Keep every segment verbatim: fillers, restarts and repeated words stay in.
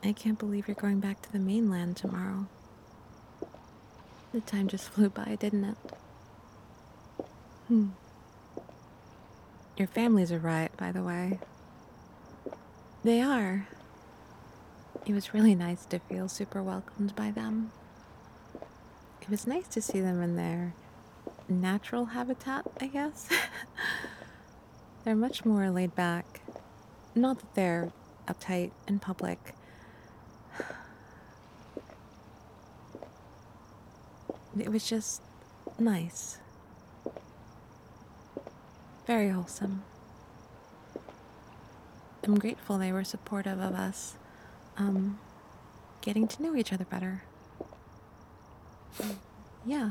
I can't believe you're going back to the mainland tomorrow. The time just flew by, didn't it? Hmm. Your family's a riot, by the way. They are. It was really nice to feel super welcomed by them. It was nice to see them in their natural habitat, I guess. They're much more laid back. Not that they're uptight in public. It was just nice. Very wholesome. I'm grateful they were supportive of us, um, getting to know each other better. Yeah.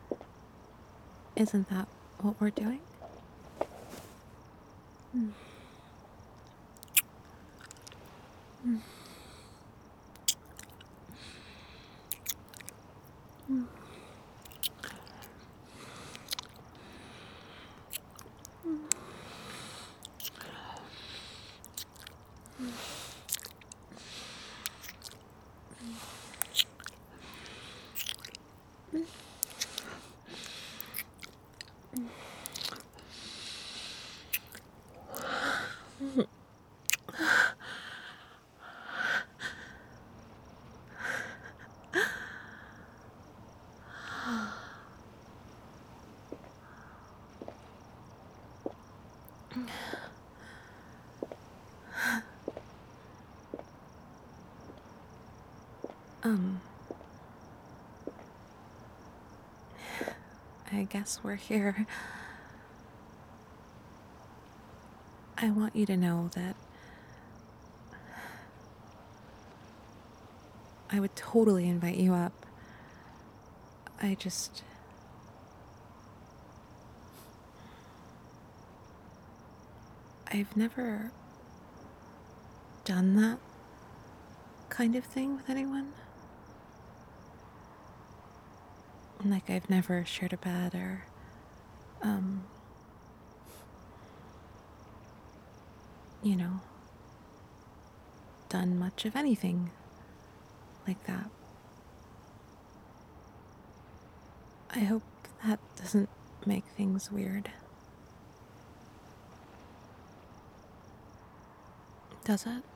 Isn't that what we're doing? Mm. Mm. Mm. Um, I guess we're here. I want you to know that I would totally invite you up. I just. I've never done that kind of thing with anyone. Like, I've never shared a bed or, um, you know, done much of anything like that. I hope that doesn't make things weird. Does it?